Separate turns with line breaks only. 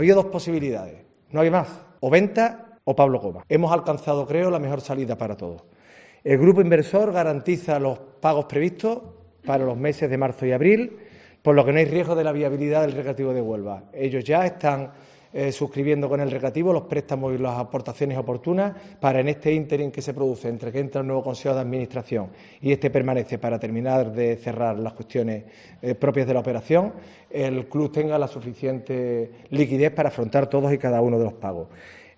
Había dos posibilidades, no hay más, o venta o Pablo Goma. Hemos alcanzado, creo, la mejor salida para todos. El grupo inversor garantiza los pagos previstos para los meses de marzo y abril, por lo que no hay riesgo de la viabilidad del recreativo de Huelva. Ellos ya están suscribiendo con el recreativo los préstamos y las aportaciones oportunas para en este ínterin que se produce entre que entra el nuevo Consejo de Administración y este permanece para terminar de cerrar las cuestiones propias de la operación, el club tenga la suficiente liquidez para afrontar todos y cada uno de los pagos.